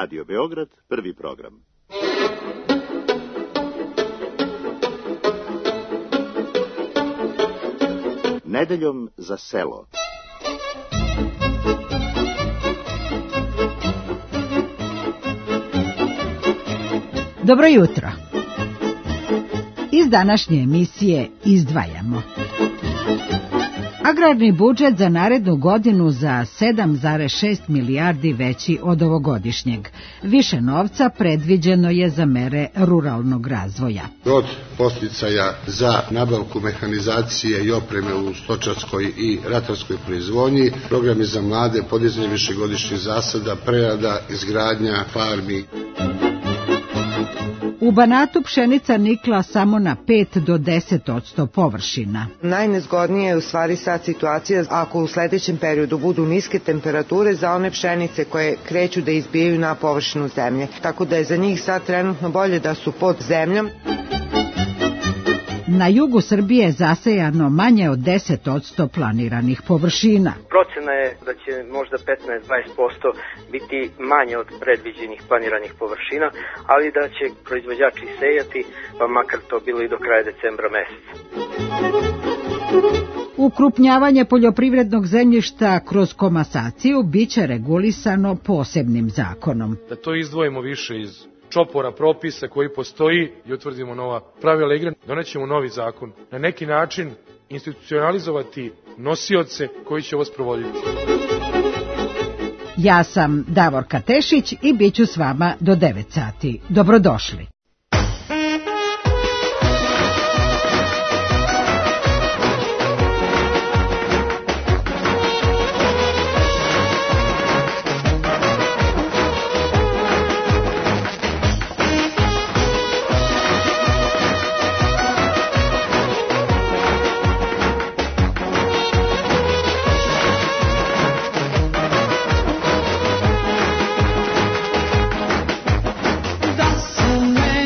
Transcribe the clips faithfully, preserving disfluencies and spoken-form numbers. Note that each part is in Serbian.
Radio Beograd, prvi program. Nedeljom za selo. Dobro jutro. Iz današnje emisije izdvajamo. Agrarni budžet za narednu godinu za sedam zarez šest milijardi veći od ovogodišnjeg. Više novca predviđeno je za mere ruralnog razvoja. Od podsticaja za nabavku mehanizacije i opreme u stočarskoj i ratarskoj proizvodnji, programi za mlade, podizanje višegodišnjih zasada, prerada, izgradnja farmi. U Banatu pšenica nikla samo na pet do deset odsto površina. Najnezgodnije je u stvari sad situacija ako u sledećem periodu budu niske temperature za one pšenice koje kreću da izbijaju na površinu zemlje. Tako da je za njih sad trenutno bolje da su pod zemljom. Na jugu Srbije je zasejano manje od deset odsto planiranih površina. Procena je da će možda petnaest do dvadeset posto biti manje od predviđenih planiranih površina, ali da će proizvođači sejati, pa makar to bilo i do kraja decembra meseca. Ukrupnjavanje poljoprivrednog zemljišta kroz komasaciju biće regulisano posebnim zakonom. Da to izdvojimo više iz čopora propisa koji postoji i utvrdimo nova pravila igre, donećemo novi zakon. Na neki način institucionalizovati nosioce koji će ovo sprovoditi. Ja sam Davorka Tešić i bit ću s vama do devet sati. Dobrodošli. Somewhere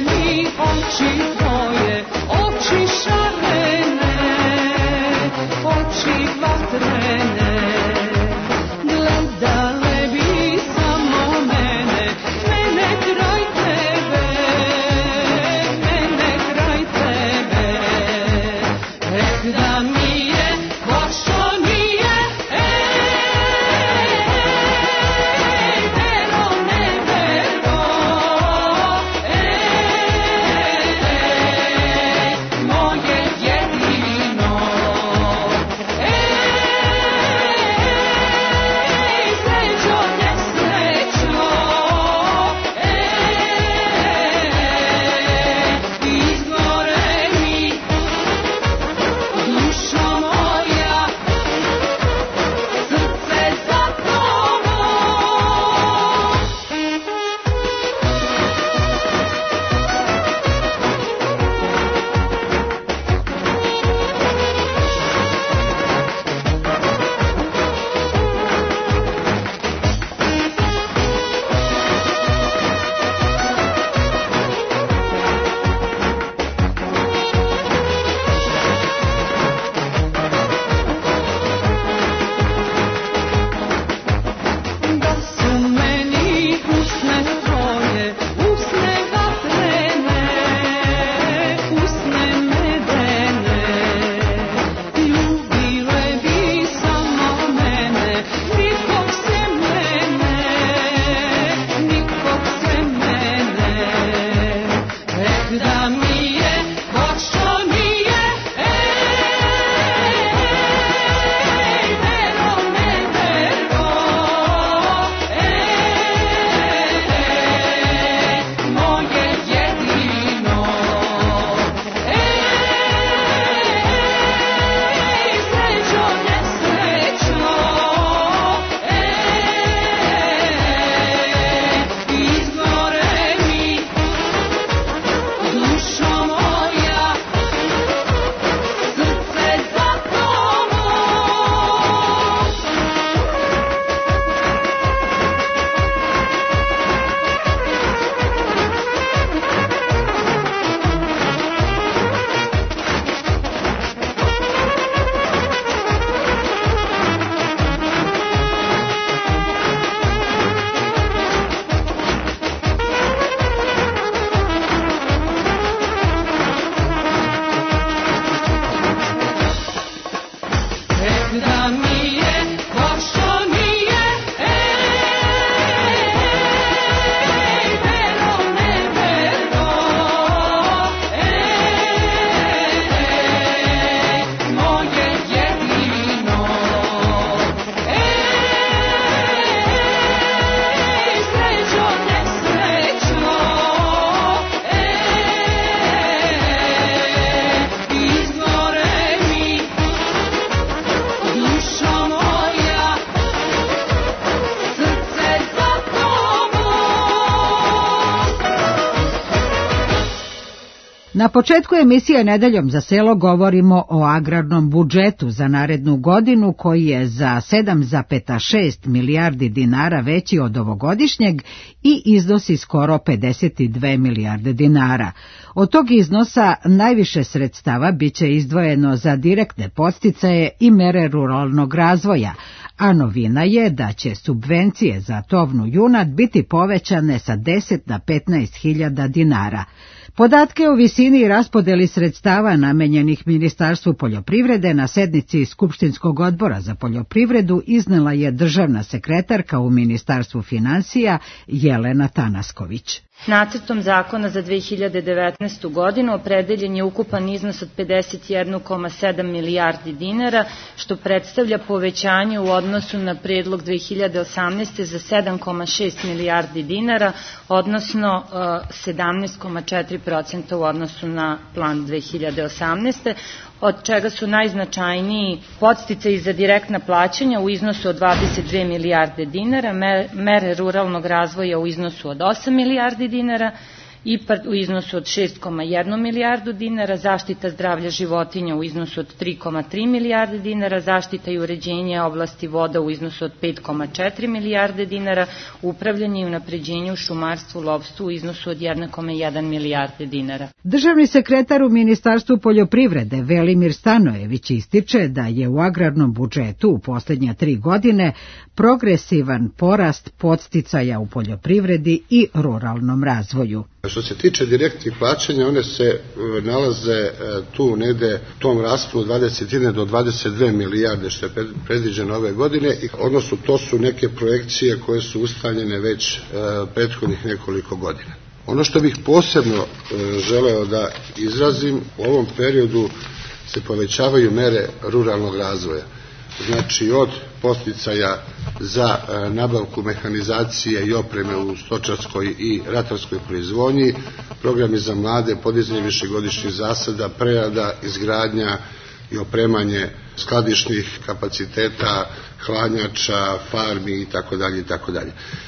Na početku emisije Nedeljom za selo govorimo o agrarnom budžetu za narednu godinu koji je za sedam zarez šest milijardi dinara veći od ovogodišnjeg i iznosi skoro pedeset dve milijarde dinara. Od tog iznosa najviše sredstava biće izdvojeno za direktne podsticaje i mere ruralnog razvoja, a novina je da će subvencije za tovnu junad biti povećane sa deset na petnaest hiljada dinara. Podatke o visini i raspodeli sredstava namenjenih Ministarstvu poljoprivrede na sednici Skupštinskog odbora za poljoprivredu iznela je državna sekretarka u Ministarstvu finansija Jelena Tanasković. Nacrtom zakona za dve hiljade devetnaestu. godinu opredeljen je ukupan iznos od pedeset jedan zarez sedam milijardi dinara, što predstavlja povećanje u odnosu na predlog dve hiljade osamnaeste. za sedam zarez šest milijardi dinara, odnosno sedamnaest zarez četiri posto u odnosu na plan dve hiljade osamnaeste. od čega su najznačajniji podsticaji za direktna plaćanja u iznosu od dvadeset dve milijarde dinara, mere ruralnog razvoja u iznosu od osam milijardi dinara, I P A R D u iznosu od šest zarez jedna milijardu dinara, zaštita zdravlja životinja u iznosu od tri zarez tri milijarde dinara, zaštita i uređenje oblasti voda u iznosu od pet zarez četiri milijarde dinara, upravljanje i unapređenje u šumarstvu, lovstvu u iznosu od jedna zarez jedna milijarde dinara. Državni sekretar u Ministarstvu poljoprivrede Velimir Stanojević ističe da je u agrarnom budžetu u poslednje tri godine progresivan porast podsticaja u poljoprivredi i ruralnom razvoju. Što se tiče direktnih plaćanja, one se nalaze tu negde u tom rasponu dvadeset jedna do dvadeset dve milijarde što je predviđeno ove godine, odnosno to su neke projekcije koje su ustaljene već prethodnih nekoliko godina. Ono što bih posebno želeo da izrazim, u ovom periodu se povećavaju mere ruralnog razvoja. Znači od podsticaja za nabavku mehanizacije i opreme u stočarskoj i ratarskoj proizvodnji, programi za mlade, podizanje višegodišnjih zasada, prerada, izgradnja i opremanje skladišnih kapaciteta, hladnjača, farmi itd. itd.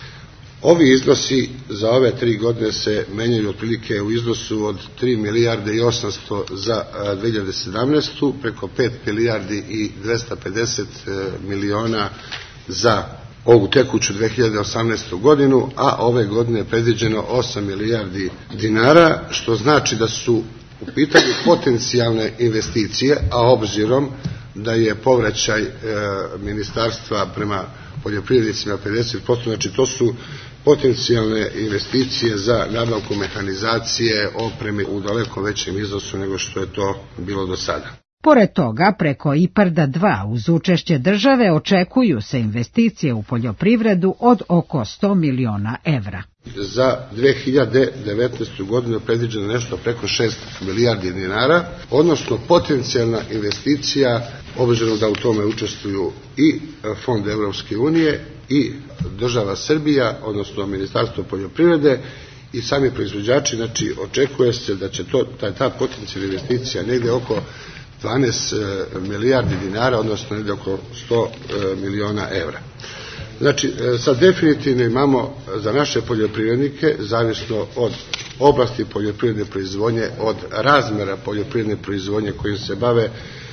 Ovi iznosi za ove tri godine se menjaju otprilike u iznosu od tri milijarde i osamsto za dve hiljade sedamnaestu. preko pet milijardi i dvesta pedeset miliona za ovu tekuću dve hiljade osamnaestu. godinu, a ove godine je predviđeno osam milijardi dinara, što znači da su u pitanju potencijalne investicije, a obzirom da je povraćaj e, ministarstva prema poljoprivrednicima pedeset posto, znači to su potencijalne investicije za nabavku mehanizacije, opreme u daleko većem iznosu nego što je to bilo do sada. Pored toga, preko I P A R D-a dva uz učešće države očekuju se investicije u poljoprivredu od oko sto miliona evra. Za dve hiljade devetnaestu. godinu predviđeno nešto preko šest milijardi dinara, odnosno potencijalna investicija, obzirom da u tome učestvuju i Fond Evropske unije i država Srbija, odnosno Ministarstvo poljoprivrede i sami proizvođači, znači očekuje se da će to, ta, ta potencijalna investicija negde oko dvanaest milijardi dinara, odnosno negde oko sto miliona evra. Znači, sad definitivno imamo za naše poljoprivrednike, zavisno od oblasti poljoprivredne proizvodnje, od razmera poljoprivredne proizvodnje kojim se bave,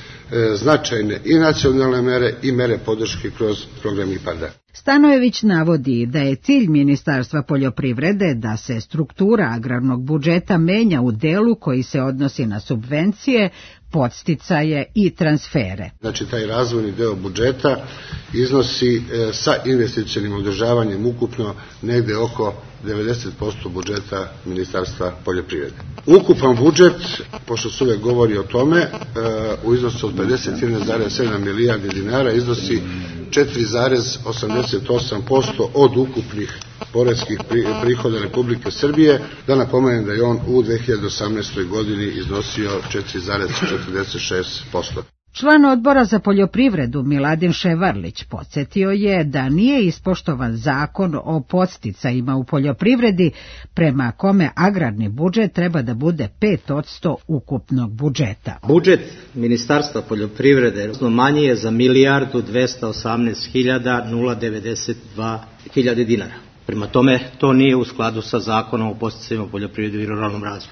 značajne i nacionalne mere i mere podrške kroz program I P A R D-a. Stanojević navodi da je cilj Ministarstva poljoprivrede da se struktura agrarnog budžeta menja u delu koji se odnosi na subvencije, podsticaje i transfere. Znači, taj razvojni deo budžeta iznosi e, sa investicionim održavanjem ukupno negde oko devedeset posto budžeta Ministarstva poljoprivrede. Ukupan budžet, pošto se uvek govori o tome, e, u iznosu od pedeset jedan zarez sedam milijardi dinara iznosi četiri zarez osamdeset osam posto od ukupnih poreskih prihoda Republike Srbije. Da napomenem da je on u dve hiljade osamnaestoj. godini iznosio četiri zarez četrdeset šest posto. Član odbora za poljoprivredu Miladin Ševarlić podsjetio je da nije ispoštovan zakon o podsticajima u poljoprivredi prema kome agrarni budžet treba da bude pet posto ukupnog budžeta. Budžet Ministarstva poljoprivrede manji je za milijardu dvesta osamnaest hiljada devedeset dva dinara. Prema tome, to nije u skladu sa zakonom o podsticajima u poljoprivredi i ruralnom razvoju.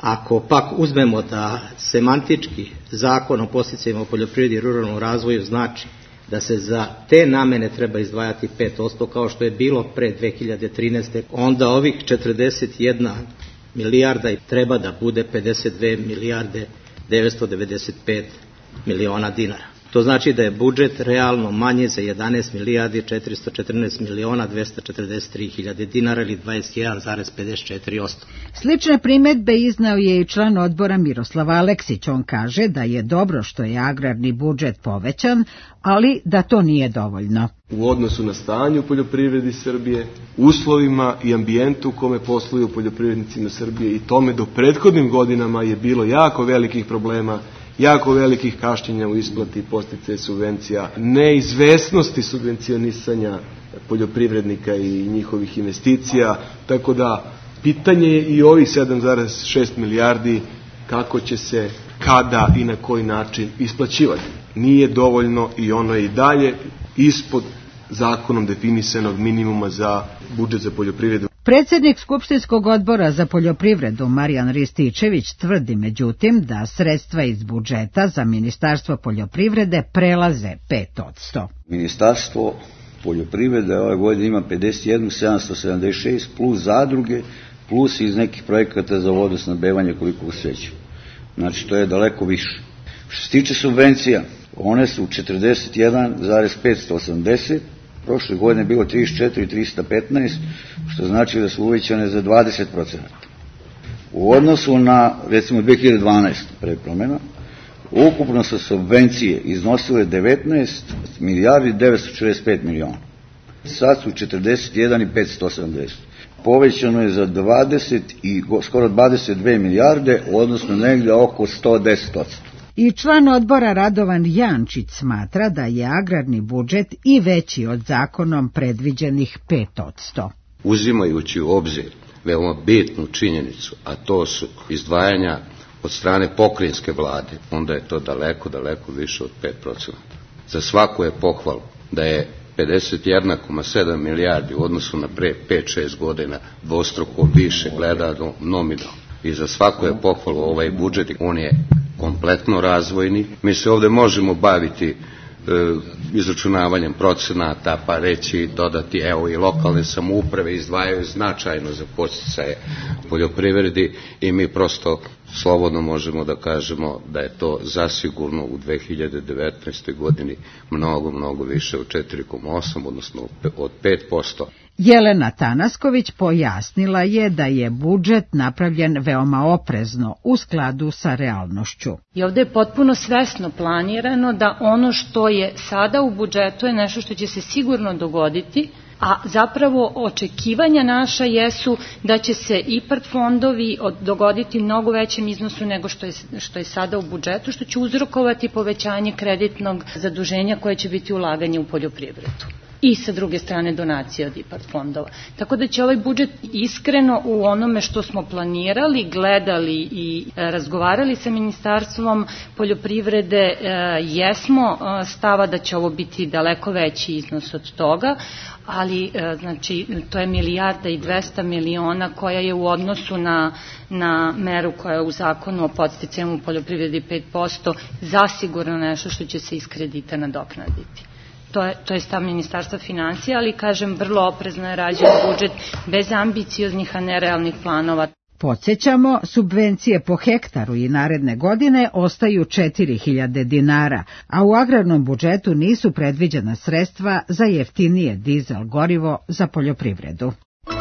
Ako pak uzmemo da semantički zakon o podsticajima u poljoprivredi i ruralnom razvoju znači da se za te namene treba izdvajati pet posto kao što je bilo pre dve hiljade trinaeste. onda ovih četrdeset jedna milijarda treba da bude pedeset dve milijarde devetsto devedeset pet miliona dinara. To znači da je budžet realno manje za jedanaest milijardi četiristo četrnaest miliona dvesta četrdeset tri hiljade dinara ili dvadeset jedan zarez pedeset četiri posto. Slične primedbe iznao je i član odbora Miroslav Aleksić. On kaže da je dobro što je agrarni budžet povećan, ali da to nije dovoljno. U odnosu na stanje u poljoprivredi Srbije, uslovima i ambijentu u kome posluju poljoprivrednicima Srbije i tome do prethodnim godinama je bilo jako velikih problema, jako velikih kašnjenja u isplati podsticaja subvencija, neizvesnosti subvencionisanja poljoprivrednika i njihovih investicija, tako da pitanje je i ovih sedam zarez šest milijardi kako će se, kada i na koji način isplaćivati. Nije dovoljno i ono je i dalje ispod zakonom definisanog minimuma za budžet za poljoprivredu. Predsjednik Skupštinskog odbora za poljoprivredu Marijan Rističević tvrdi međutim da sredstva iz budžeta za Ministarstvo poljoprivrede prelaze pet posto. Ministarstvo poljoprivrede ove godine ima pedeset jedan hiljadu sedamsto sedamdeset šest plus zadruge, plus iz nekih projekata za vodosnabdevanje koliko sreću. Znači to je daleko više. Što se tiče subvencija, one su četrdeset jedan zarez petsto osamdeset, prošle godine bilo trideset četiri zarez trista petnaest, što znači da su uvećane za dvadeset posto. U odnosu na, recimo, dve hiljade dvanaeste. pre promjena, ukupno su subvencije iznosile devetnaest milijardi devetsto četrdeset pet miliona. Sad su četrdeset jedan zarez petsto osamdeset. Povećano je za dvadeset i skoro dvadeset dve milijarde, odnosno negdje oko sto deset posto. I član odbora Radovan Jančić smatra da je agrarni budžet i veći od zakonom predviđenih pet posto. Uzimajući u obzir veoma bitnu činjenicu, a to su izdvajanja od strane pokrajinske vlade, onda je to daleko, daleko više od pet posto. Za svaku je pohvalu da je pedeset jedan zarez sedam milijardi u odnosu na pre pet šest godina dvostruko više gledano nominalno. I za svaku je pohvalu ovaj budžet, on je kompletno razvojni. Mi se ovde možemo baviti e, izračunavanjem procenata, pa reći, dodati, evo i lokalne samouprave izdvajaju značajno za podsticaje poljoprivredi i mi prosto slobodno možemo da kažemo da je to zasigurno u dve hiljade devetnaestoj. godini mnogo, mnogo više od četiri zarez osam, odnosno od pet posto. Jelena Tanasković pojasnila je da je budžet napravljen veoma oprezno u skladu sa realnošću. I ovdje je potpuno svesno planirano da ono što je sada u budžetu je nešto što će se sigurno dogoditi, a zapravo očekivanja naša jesu da će se I P A R D fondovi dogoditi mnogo većem iznosu nego što je, što je sada u budžetu, što će uzrokovati povećanje kreditnog zaduženja koje će biti ulaganje u poljoprivredu. I sa druge strane donacije od I P A R D fondova. Tako da će ovaj budžet iskreno u onome što smo planirali, gledali i razgovarali sa Ministarstvom poljoprivrede, jesmo stava da će ovo biti daleko veći iznos od toga, ali znači to je milijarda i dvesta miliona koja je u odnosu na, na meru koja je u zakonu o podsticajima u poljoprivredi pet posto zasigurno nešto što će se iz kredita nadoknaditi. To je, to je stav Ministarstva finansija, ali kažem vrlo oprezno je rađen budžet bez ambicioznih, a nerealnih planova. Podsjećamo, subvencije po hektaru i naredne godine ostaju četiri hiljade dinara, a u agrarnom budžetu nisu predviđena sredstva za jeftinije dizel gorivo za poljoprivredu.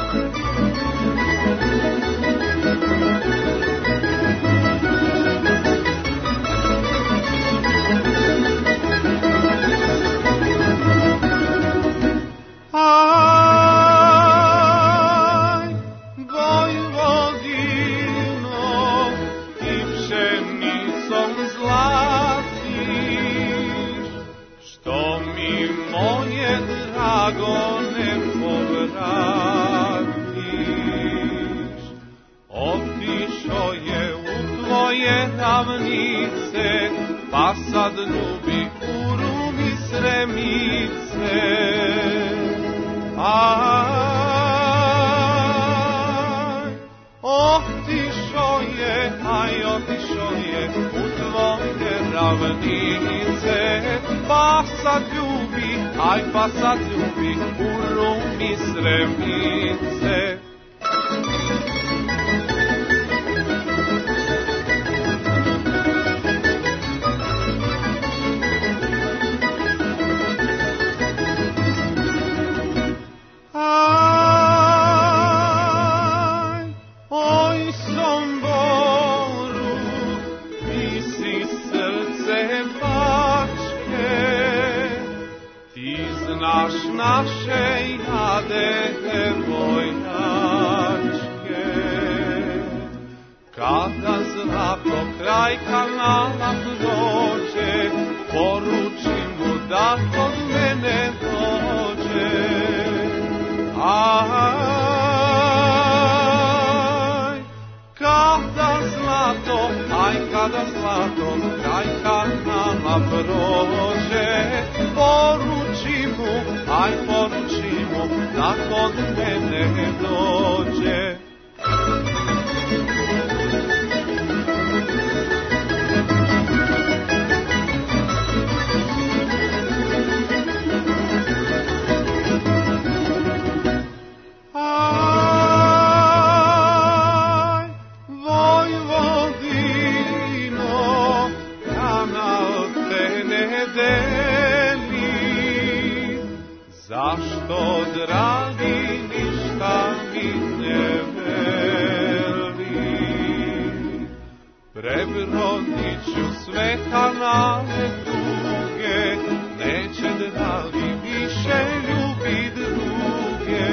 Ravnice, pa sad ljubi u rumi Sremice. Aj, otišao je ravnice, pa sad ljubi, aj pa sad ljubi u Rumi Sremice. Aj, oj Somboru, ti si srce Bačke, ti znaš naše jade vojačke. Kada zlato kraj kanala prođe, poruči mu da kod mene dođe. Aj, kada zlato, aj kada zlato kraj kanala prođe, poruči mu, aj poruči mu da kod mene dođe. Zašto, dragi, ništa mi ne veli? Prebrodit ću sve kanale duge, neće, dragi, više ljubit druge.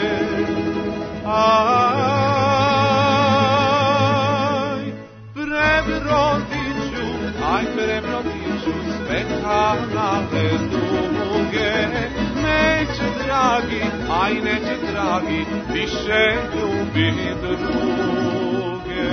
Aj, prebrodit ću, aj, prebrodit ću sve kanale duge, neće, dragi, aj neće, dragi, više ljubi druge.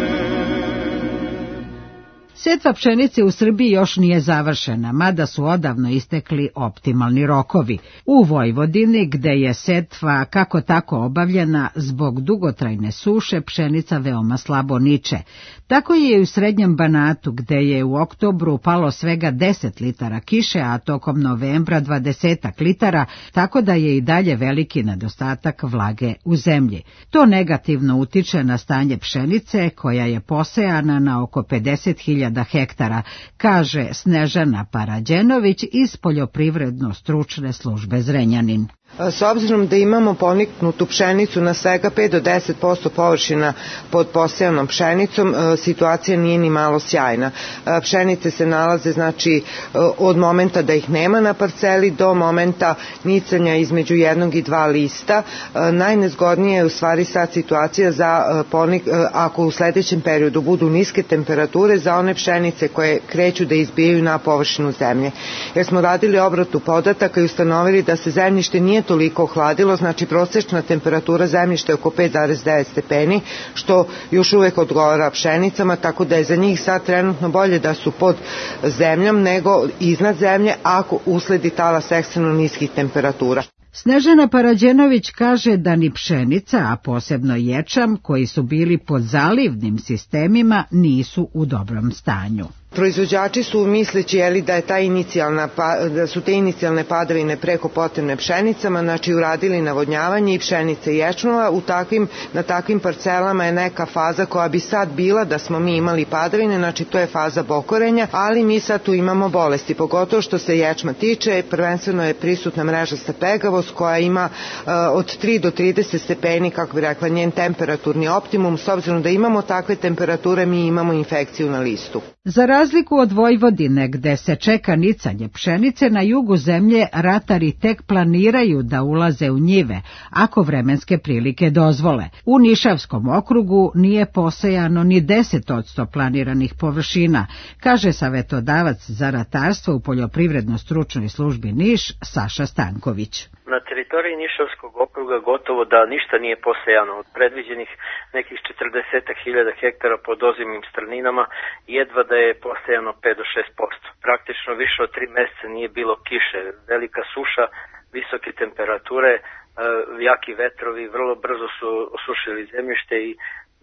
Setva pšenice u Srbiji još nije završena, mada su odavno istekli optimalni rokovi. U Vojvodini, gde je setva kako tako obavljena, zbog dugotrajne suše pšenica veoma slabo niče. Tako je i u Srednjem Banatu, gde je u oktobru palo svega deset litara kiše, a tokom novembra dvadeset litara, tako da je i dalje veliki nedostatak vlage u zemlji. To negativno utiče na stanje pšenice, koja je posejana na oko pedeset hiljada hektara, kaže Snežana Parađenović iz Poljoprivredno-stručne službe Zrenjanin. S obzirom da imamo poniknutu pšenicu na svega pet do deset posto površina pod posejanom pšenicom, situacija nije ni malo sjajna. Pšenice se nalaze, znači, od momenta da ih nema na parceli do momenta nicanja između jednog i dva lista. Najnezgodnije je u stvari sad situacija za ponik, ako u sledećem periodu budu niske temperature za one pšenice koje kreću da izbijaju na površinu zemlje. Jer smo radili obradu podataka i ustanovili da se zemljište nije toliko ohladilo, znači prosečna temperatura zemljišta je oko pet zarez devet stepeni, što još uvek odgovara pšenicama, tako da je za njih sad trenutno bolje da su pod zemljom nego iznad zemlje ako usledi talas ekstremno niskih temperatura. Snežana Parađenović kaže da ni pšenica, a posebno ječam, koji su bili pod zalivnim sistemima, nisu u dobrom stanju. Proizvođači su, misleći jeli, da je ta inicijalna da su te inicijalne padavine preko potrebne pšenicama, znači uradili navodnjavanje i pšenice i ječmova. U takvim, na takvim parcelama je neka faza koja bi sad bila da smo mi imali padavine, znači to je faza bokorenja, ali mi sad tu imamo bolesti, pogotovo što se ječma tiče, prvenstveno je prisutna mrežasta pegavost koja ima uh, od tri do trideset stepeni, kako bi rekla, njen temperaturni optimum. S obzirom da imamo takve temperature, mi imamo infekciju na listu. Za razliku od Vojvodine, gde se čeka nicanje pšenice, na jugu zemlje ratari tek planiraju da ulaze u njive, ako vremenske prilike dozvole. U Nišavskom okrugu nije posejano ni deset posto planiranih površina, kaže savetodavac za ratarstvo u Poljoprivredno-stručnoj službi Niš Saša Stanković. Na teritoriji Nišavskog okruga gotovo da ništa nije posejano. Od predviđenih nekih četrdeset hiljada hektara pod ozimnim strninama, jedva da je posejano pet do šest posto. Praktično više od tri meseca nije bilo kiše, velika suša, visoke temperature, jaki vetrovi vrlo brzo su osušili zemljište i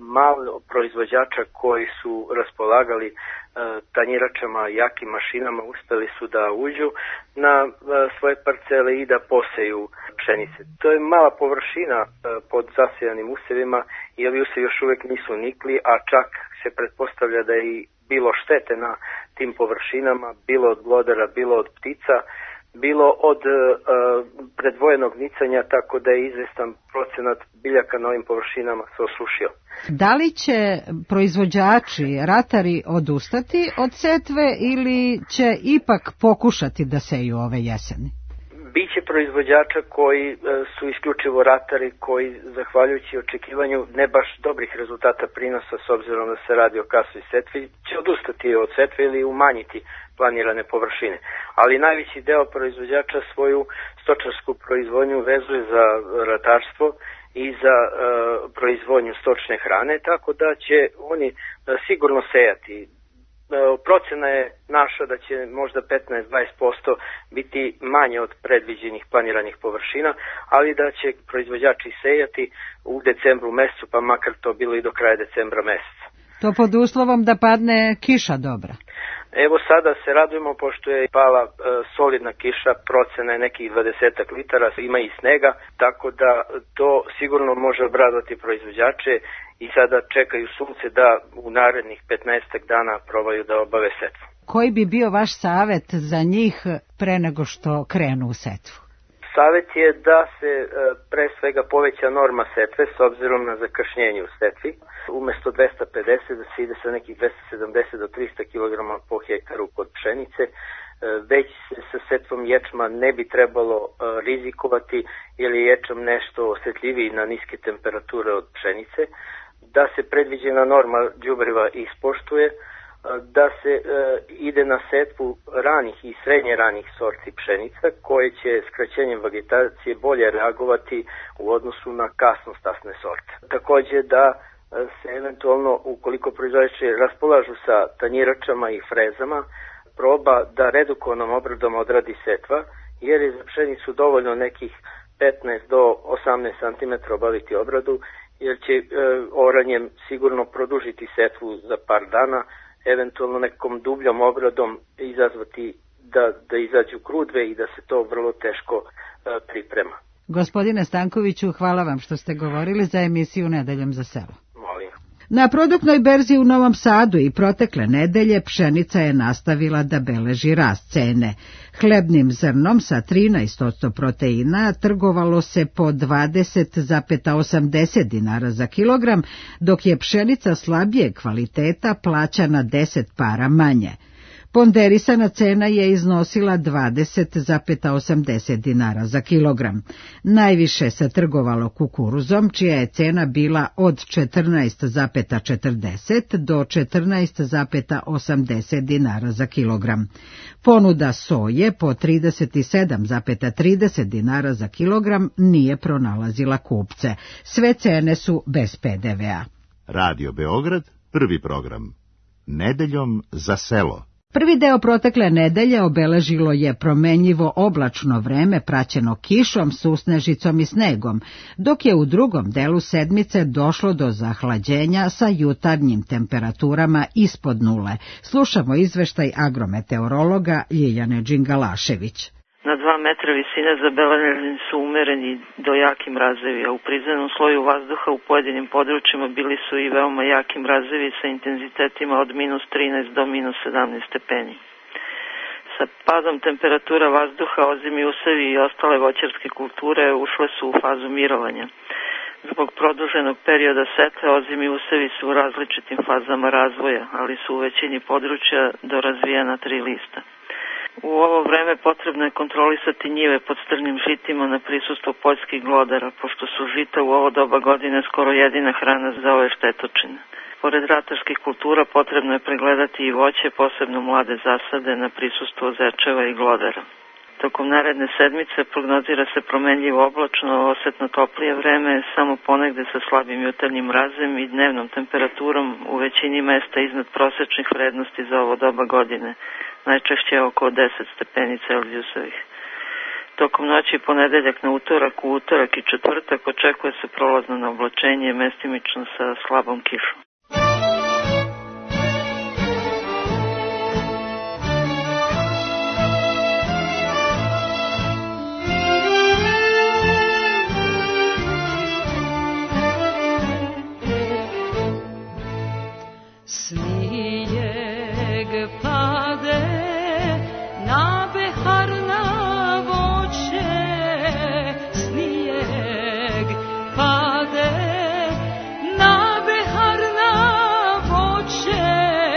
malo proizvođača koji su raspolagali e, tanjiračama, jakim mašinama, uspeli su da uđu na e, svoje parcele i da poseju pšenice. To je mala površina e, pod zasejanim usevima i ovi usevi još uvek nisu nikli, a čak se pretpostavlja da je i bilo štete na tim površinama, bilo od glodara, bilo od ptica, bilo od e, predvojenog nicanja, tako da je izvestan procenat biljaka na ovim površinama se osušio. Da li će proizvođači, ratari odustati od setve ili će ipak pokušati da seju ove jeseni? Biće proizvođača koji e, su isključivo ratari, koji zahvaljujući očekivanju ne baš dobrih rezultata prinosa s obzirom da se radi o kasnoj setvi, će odustati od setve ili umanjiti planirane površine. Ali najveći deo proizvođača svoju stočarsku proizvodnju vezuje za ratarstvo i za e, proizvodnju stočne hrane, tako da će oni e, sigurno sejati. E, procena je naša da će možda petnaest do dvadeset posto biti manje od predviđenih planiranih površina, ali da će proizvođači sejati u decembru mesecu, pa makar to bilo i do kraja decembra meseca. To pod uslovom da padne kiša dobra. Evo sada se radujemo pošto je pala e, solidna kiša, procena je nekih dvadeset litara, ima i snega, tako da to sigurno može obradovati proizvođače i sada čekaju sunce da u narednih petnaest dana probaju da obave setvu. Koji bi bio vaš savet za njih pre nego što krenu u setvu? Savet je da se e, pre svega poveća norma setve s obzirom na zakašnjenje u setvi. Umesto dvesta pedeset da se ide sa nekih dvesta sedamdeset do trista kilograma po hektaru kod pšenice. E, već se sa setvom ječma ne bi trebalo e, rizikovati jer je ječam nešto osjetljiviji na niske temperature od pšenice. Da se predviđena norma đubriva ispoštuje, da se e, ide na setvu ranih i srednje ranih sorti pšenica koje će skraćenjem vegetacije bolje reagovati u odnosu na kasnostasne sorte. Takođe da se eventualno, ukoliko proizvođači raspolažu sa tanjiračama i frezama, proba da redukovanom obradom odradi setva, jer je za pšenicu dovoljno nekih petnaest do osamnaest santimetara obaviti obradu, jer će e, oranjem sigurno produžiti setvu za par dana, eventualno nekom dubljom obradom izazvati da, da izađu grudve i da se to vrlo teško e, priprema. Gospodine Stankoviću, hvala vam što ste govorili za emisiju Nedeljom za selo. Molim. Na produktnoj berzi u Novom Sadu i protekle nedelje pšenica je nastavila da beleži rast cene. Hlebnim zrnom sa trinaest posto proteina trgovalo se po dvadeset zarez osamdeset dinara za kilogram, dok je pšenica slabije kvaliteta plaćana deset para manje. Ponderisana cena je iznosila dvadeset zarez osamdeset dinara za kilogram. Najviše se trgovalo kukuruzom, čija je cena bila od četrnaest zarez četrdeset do četrnaest zarez osamdeset dinara za kilogram. Ponuda soje po trideset sedam zarez trideset dinara za kilogram nije pronalazila kupce. Sve cene su bez pe de ve a. Radio Beograd, prvi program. Nedeljom za selo. Prvi deo protekle nedelje obeležilo je promenljivo oblačno vreme praćeno kišom, susnežicom i snegom, dok je u drugom delu sedmice došlo do zahlađenja sa jutarnjim temperaturama ispod nule. Slušamo izveštaj agrometeorologa Ljiljane Đingalašević. Na dva metra visine zabeleženi su umereni do jaki mrazevi, a u prizemnom sloju vazduha u pojedinim područjima bili su i veoma jaki mrazevi sa intenzitetima od minus trinaest do minus sedamnaest stepeni. Sa padom temperatura vazduha ozimi usevi i ostale voćarske kulture ušle su u fazu mirovanja. Zbog produženog perioda setve ozimi usevi su u različitim fazama razvoja, ali su u većini područja do razvijena tri lista. U ovo vreme potrebno je kontrolisati njive pod strnim žitima na prisustvo poljskih glodara, pošto su žita u ovo doba godine skoro jedina hrana za ove štetočine. Pored ratarskih kultura potrebno je pregledati i voće, posebno mlade zasade, na prisustvo zečeva i glodara. Tokom naredne sedmice prognozira se promenljivo oblačno, osetno toplije vreme, samo ponegde sa slabim jutarnjim mrazem i dnevnom temperaturom u većini mesta iznad prosečnih vrednosti za ovo doba godine, najčešće oko deset stepeni Celzijusovih. Tokom noći ponedeljak na utorak, u utorak i četvrtak očekuje se prolazno na oblačenje mestimično sa slabom kišom. Snijeg pade na behar na voće, snijeg pade na behar na voće,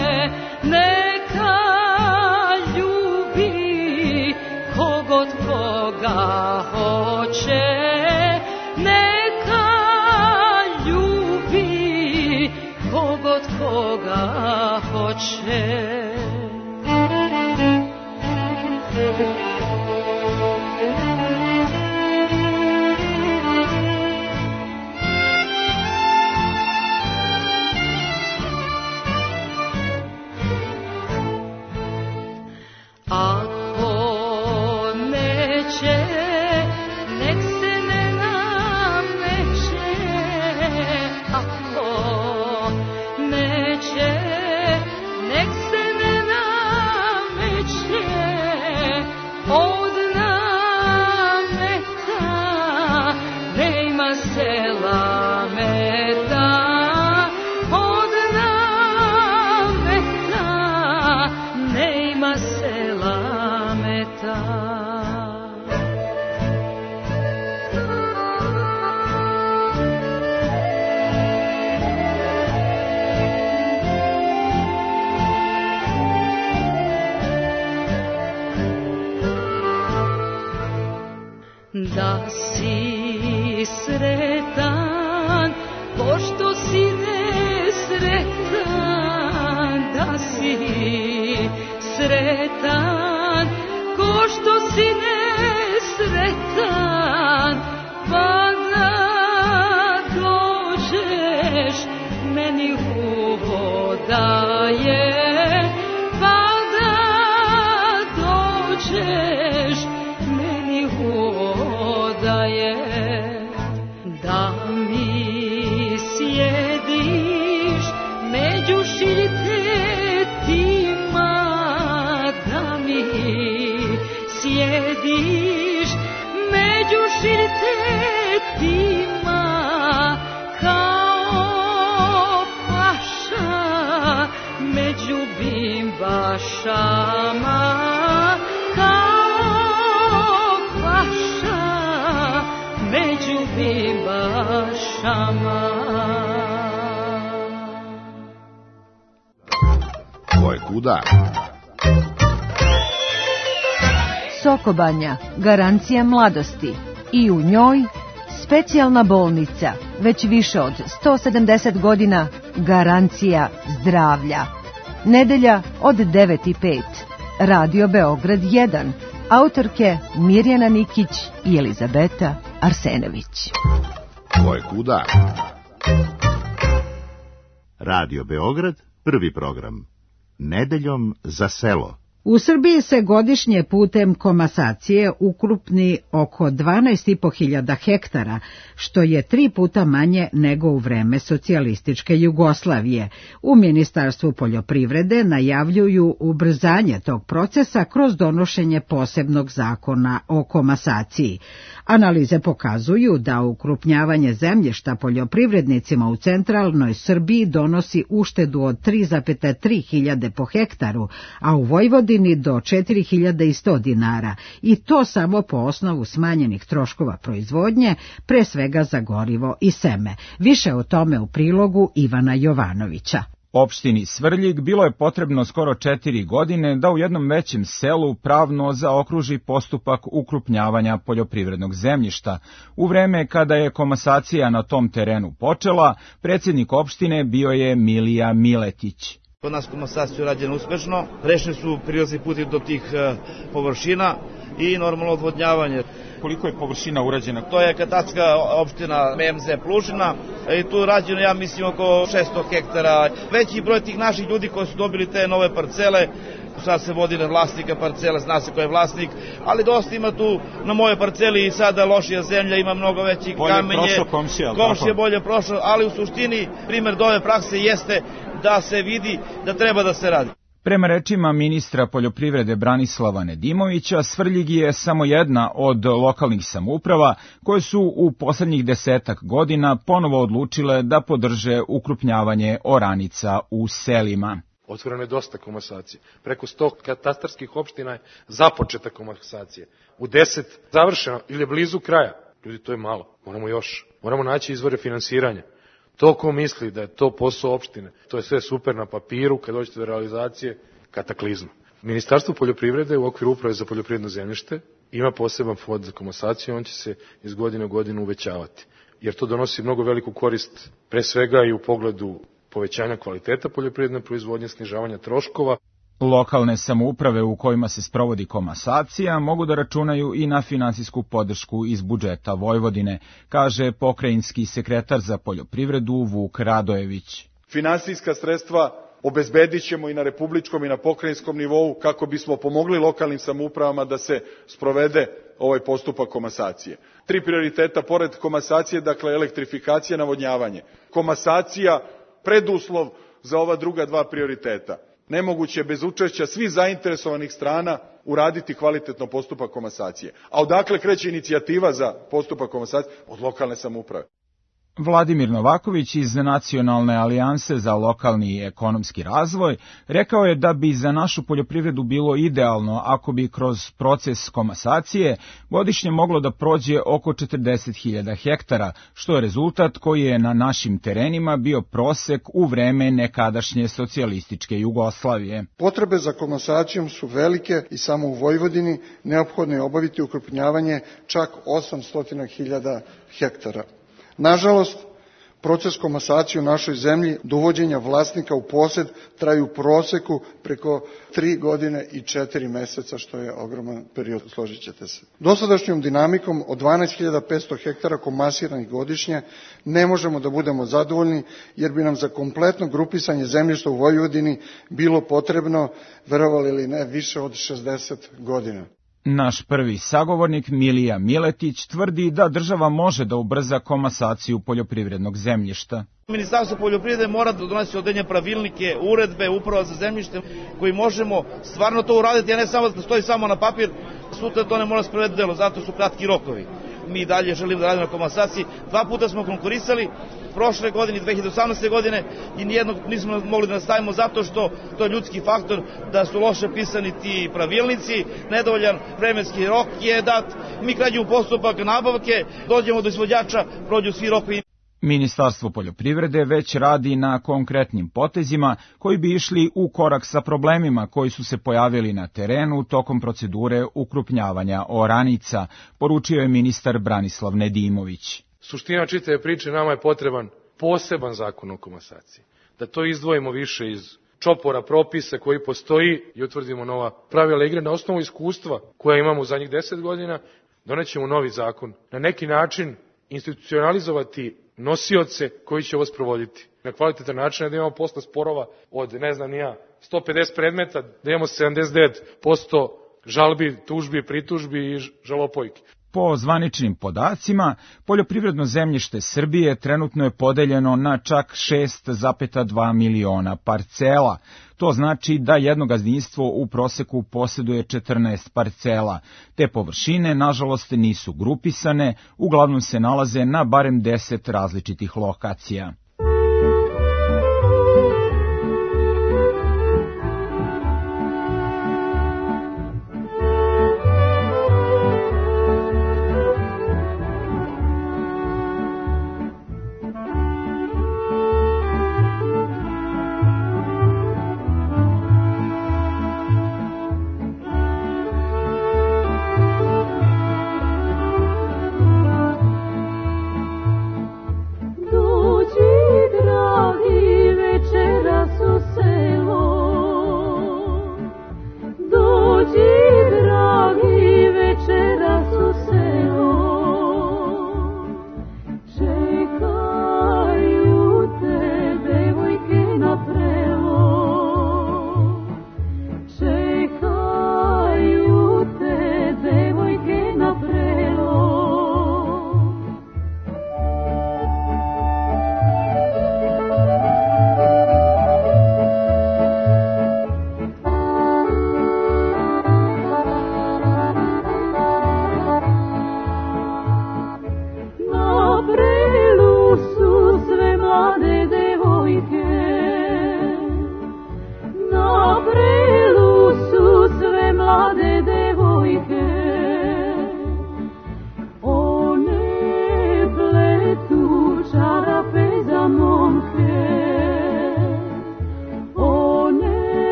neka ljubi kogod koga hoće, neka ljubi kogod koga hoće. Ako neće, nek se ne nameće, ako neće, nek se ne nameće, od nameta nema se lameta, od nameta nema se lameta. Da si sretan, pošto si nesretan, da si sretan, ko što si nesretan, pa da dođeš meni uvodaje, pa da dođeš meni uvodaje, da mi sjediš među šiljitetima, da mi sjediš među šiljitetima, kao paša među bimbašama, kao paša među bimbašama. Ko je kuda? Sokobanja, garancija mladosti. I u njoj specijalna bolnica, već više od sto sedamdeset godina, garancija zdravlja. Nedelja od devet i pet. Radio Beograd jedan. Autorke Mirjana Nikić i Elizabeta Arsenović. Ko je kuda? Radio Beograd, prvi program. Nedeljom za selo. U Srbiji se godišnje putem komasacije ukrupni oko dvanaest i po hiljada hektara, što je tri puta manje nego u vreme socijalističke Jugoslavije. U Ministarstvu poljoprivrede najavljuju ubrzanje tog procesa kroz donošenje posebnog zakona o komasaciji. Analize pokazuju da ukrupnjavanje zemljišta poljoprivrednicima u centralnoj Srbiji donosi uštedu od tri zarez tri hiljade po hektaru, a u Vojvodini do četiri hiljade sto dinara, i to samo po osnovu smanjenih troškova proizvodnje, pre svega za gorivo i seme. Više o tome u prilogu Ivana Jovanovića. Opštini Svrljig bilo je potrebno skoro četiri godine da u jednom većem selu pravno zaokruži postupak ukrupnjavanja poljoprivrednog zemljišta. U vreme kada je komasacija na tom terenu počela, predsjednik opštine bio je Milija Miletić. Kod nas komasacija je rađena uspešno, rešeni su prilazni puti do tih površina i normalno odvodnjavanje. Koliko je površina urađena? To je katastarska opština M M Z Plužina i tu je rađeno, ja mislim, oko šesto hektara. Veći broj tih naših ljudi koji su dobili te nove parcele, sad se vodi na vlasnika parcela, zna se ko je vlasnik, ali dosta ima tu na moje parceli i sada lošija zemlja, ima mnogo veći kamenje, prošao komšija, komšija bolje prošao, ali u suštini primjer do ove prakse jeste da se vidi da treba da se radi. Prema rečima ministra poljoprivrede Branislava Nedimovića, Svrljig je samo jedna od lokalnih samouprava koje su u poslednjih desetak godina ponovo odlučile da podrže ukrupnjavanje oranica u selima. Otvoreno je dosta komasacije. Preko sto katastarskih opština je započeta komasacije. U deset završeno ili blizu kraja. Ljudi, to je malo. Moramo još. Moramo naći izvore finansiranja. To ko misli da je to posao opštine, to je sve super na papiru, kad dođete do realizacije, kataklizma. Ministarstvo poljoprivrede u okviru Uprave za poljoprivredno zemljište ima poseban fond za komasaciju, on će se iz godine u godinu uvećavati. Jer to donosi mnogo veliku korist, pre svega i u pogledu povećanja kvaliteta poljoprivredne proizvodnje, snižavanja troškova. Lokalne samouprave u kojima se sprovodi komasacija mogu da računaju i na finansijsku podršku iz budžeta Vojvodine, kaže pokrajinski sekretar za poljoprivredu Vuk Radojević. Finansijska sredstva obezbedit ćemo i na republičkom i na pokrajinskom nivou kako bismo pomogli lokalnim samoupravama da se sprovede ovaj postupak komasacije. Tri prioriteta pored komasacije, dakle elektrifikacija, navodnjavanje. Komasacija preduslov za ova druga dva prioriteta. Nemoguće je bez učešća svih zainteresovanih strana uraditi kvalitetno postupak komasacije. A odakle kreće inicijativa za postupak komasacije? Od lokalne samouprave. Vladimir Novaković iz Nacionalne alijanse za lokalni i ekonomski razvoj rekao je da bi za našu poljoprivredu bilo idealno ako bi kroz proces komasacije godišnje moglo da prođe oko četrdeset hiljada hektara, što je rezultat koji je na našim terenima bio prosek u vreme nekadašnje socijalističke Jugoslavije. Potrebe za komasacijom su velike i samo u Vojvodini neophodno je obaviti ukrupnjavanje čak osamsto hiljada hektara. Nažalost, proces komasacije u našoj zemlji do uvođenja vlasnika u posed traju u proseku preko tri godine i četiri meseca, što je ogroman period, složit ćete se. Dosadašnjom dinamikom od dvanaest hiljada petsto hektara komasiranih godišnje ne možemo da budemo zadovoljni, jer bi nam za kompletno grupisanje zemljišta u Vojvodini bilo potrebno, verovali ili ne, više od šezdeset godina. Naš prvi sagovornik Milija Miletić tvrdi da država može da ubrza komasaciju poljoprivrednog zemljišta. Ministarstvo poljoprivrede mora da donosi određene pravilnike, uredbe, uprava za zemljište koji možemo stvarno to uraditi, a ne samo da stoji samo na papir, sutra to ne mora sprovesti delo, zato su kratki rokovi. Mi dalje želimo da radimo na komasaciji. Dva puta smo konkurisali, prošle godine i dve hiljade osamnaeste. godine i nijednog nismo mogli da nastavimo zato što to je ljudski faktor, da su loše pisani ti pravilnici, nedovoljan vremenski rok je dat, mi krađemo postupak nabavke, dođemo do izvođača, prođu svi rokovi. Ministarstvo poljoprivrede već radi na konkretnim potezima koji bi išli u korak sa problemima koji su se pojavili na terenu tokom procedure ukrupnjavanja oranica, poručio je ministar Branislav Nedimović. Suština čitave priče, nama je potreban poseban zakon o komasaciji. Da to izdvojimo više iz čopora propisa koji postoji i utvrdimo nova pravila igre na osnovu iskustva koja imamo u zadnjih deset godina, donećemo novi zakon. Na neki način institucionalizovati nosioce koji će ovo sprovoditi. Na kvalitetan način da imamo posle sporova od, ne znam ni ja, sto pedeset predmeta, da imamo sedamdeset devet posto žalbi, tužbi, pritužbi i žalopojki. Po zvaničnim podacima, poljoprivredno zemljište Srbije trenutno je podeljeno na čak šest zarez dva miliona parcela. To znači da jedno gazdinstvo u proseku posjeduje četrnaest parcela. Te površine, nažalost, nisu grupisane, uglavnom se nalaze na barem deset različitih lokacija. Dođi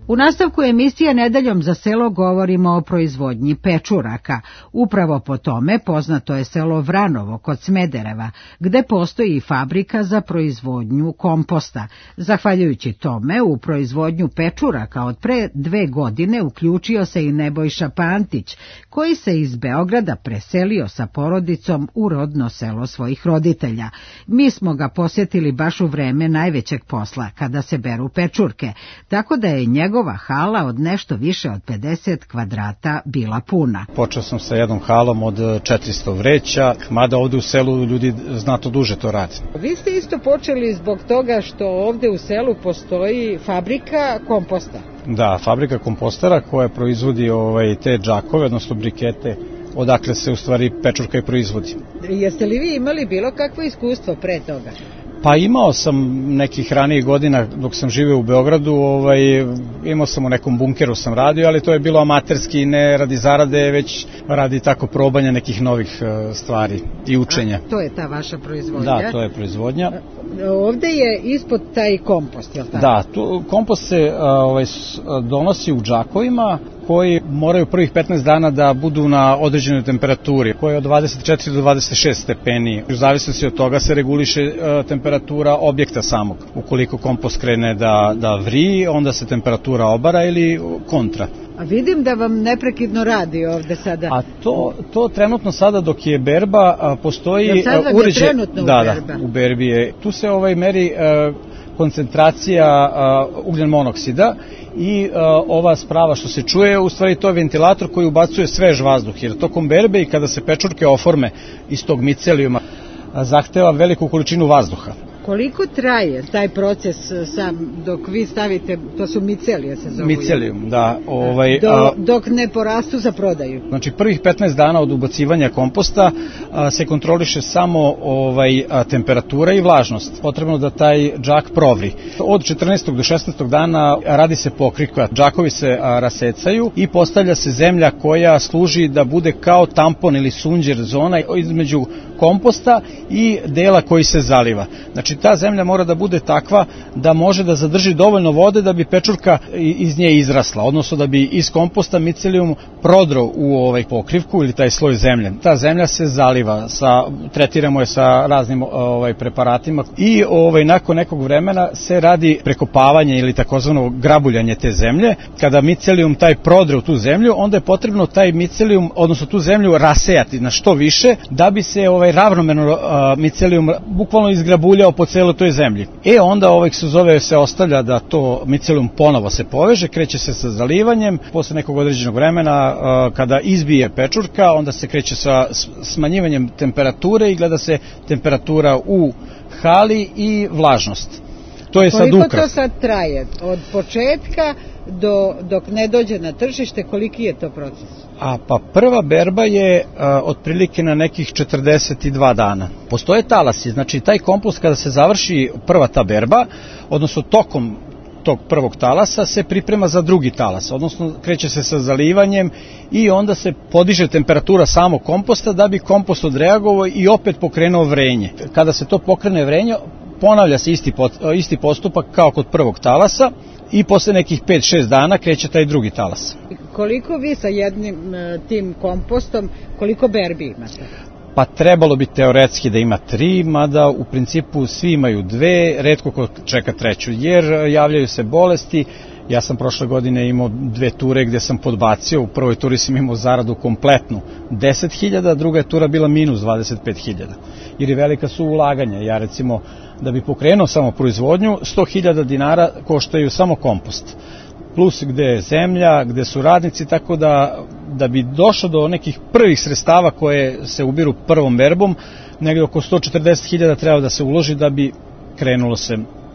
U nastavku emisije Nedeljom za selo govorimo o proizvodnji pečuraka. Upravo po tome poznato je selo Vranovo kod Smedereva, gde postoji fabrika za proizvodnju komposta. Zahvaljujući tome, u proizvodnju pečuraka od pre dve godine uključio se i Nebojša Pantić, koji se iz Beograda preselio sa porodicom u rodno selo svojih roditelja. Mi smo ga posjetili baš u vreme najvećeg posla, kada se beru pečurke, tako da je njegova hala od nešto više od pedeset kvadrata bila puna. Počeo sam sa jednom halom od četiristo vreća, mada ovde u selu ljudi znatno duže to rade. Vi ste isto počeli zbog toga što ovde u selu postoji fabrika komposta. Da, fabrika kompostera koja proizvodi ovaj, te džakove, odnosno brikete, odakle se u stvari pečurka i proizvodi. Jeste li vi imali bilo kakvo iskustvo pre toga? Pa imao sam nekih ranijih godina dok sam živio u Beogradu, ovaj, imao sam u nekom bunkeru sam radio, ali to je bilo amaterski, ne radi zarade, već radi tako probanja nekih novih stvari i učenja. A to je ta vaša proizvodnja? Da, to je proizvodnja. Ovde je ispod taj kompost, je li tako? Da, tu, kompost se ovaj, donosi u džakovima koji moraju prvih petnaest dana da budu na određenoj temperaturi, koja je od dvadeset četiri do dvadeset šest stepeni. U zavisnosti od toga se reguliše uh, temperatura objekta samog. Ukoliko kompost krene da, da vri, onda se temperatura obara ili kontra. A vidim da vam neprekidno radi ovde sada. A to, to trenutno sada dok je berba a, postoji ja sad vam uređaj... je trenutno da, u berba? Da, u berbi je. Tu se ovaj meri a, koncentracija a, ugljen monoksida i a, ova sprava što se čuje, u stvari to je ventilator koji ubacuje svež vazduh, jer tokom berbe i kada se pečurke oforme iz tog micelijuma a, zahteva veliku količinu vazduha. Koliko traje taj proces sam dok vi stavite, to su micelije se zove? Micelijum, da. Ovaj, Do, a, dok ne porastu za prodaju? Znači prvih petnaest dana od ubacivanja komposta a, se kontroliše samo ovaj, a, temperatura i vlažnost. Potrebno da taj džak provri. Od četrnaestog do šesnaestog dana radi se pokrivka. Džakovi se a, rasecaju i postavlja se zemlja koja služi da bude kao tampon ili sunđer zona između komposta i dela koji se zaliva. Znači ta zemlja mora da bude takva da može da zadrži dovoljno vode da bi pečurka iz nje izrasla, odnosno da bi iz komposta micelijum prodro u ovaj pokrivku ili taj sloj zemlje. Ta zemlja se zaliva, sa, tretiramo je sa raznim ovaj, preparatima i ovaj, nakon nekog vremena se radi prekopavanje ili takozvano grabuljanje te zemlje. Kada micelijum taj prodre u tu zemlju, onda je potrebno taj micelijum, odnosno tu zemlju rasejati na što više da bi se ovaj, ravnomerno uh, micelijum bukvalno izgrabuljao po celoj toj zemlji. E onda ovaj se zove se ostavlja da to micelijum ponovo se poveže, kreće se sa zalivanjem, posle nekog određenog vremena uh, kada izbije pečurka, onda se kreće sa smanjivanjem temperature i gleda se temperatura u hali i vlažnost. To je sad ukras. Koliko to sad traje? Od početka do, dok ne dođe na tržište, koliki je to proces? A pa prva berba je a, otprilike na nekih četrdeset dva dana. Postoje talasi, znači taj kompost kada se završi prva ta berba, odnosno tokom tog prvog talasa se priprema za drugi talas, odnosno kreće se sa zalivanjem i onda se podiže temperatura samog komposta da bi kompost odreagovao i opet pokrenuo vrenje. Kada se to pokrene vrenje, ponavlja se isti, isti postupak kao kod prvog talasa i posle nekih pet šest dana kreće taj drugi talas. Koliko vi sa jednim tim kompostom, koliko berbi imate? Pa trebalo bi teoretski da ima tri, mada u principu svi imaju dve, retko ko čeka treću, jer javljaju se bolesti. Ja sam prošle godine imao dve ture gde sam podbacio, u prvoj turi sam imao zaradu kompletnu deset hiljada, druga je tura bila minus dvadeset pet hiljada, jer je velika su ulaganja. Ja recimo, da bi pokrenuo samo proizvodnju, sto hiljada dinara koštaju samo kompost, plus gde je zemlja, gde su radnici, tako da, da bi došlo do nekih prvih sredstava koje se ubiru prvom berbom, negde oko sto četrdeset hiljada treba da se uloži da bi krenulo se.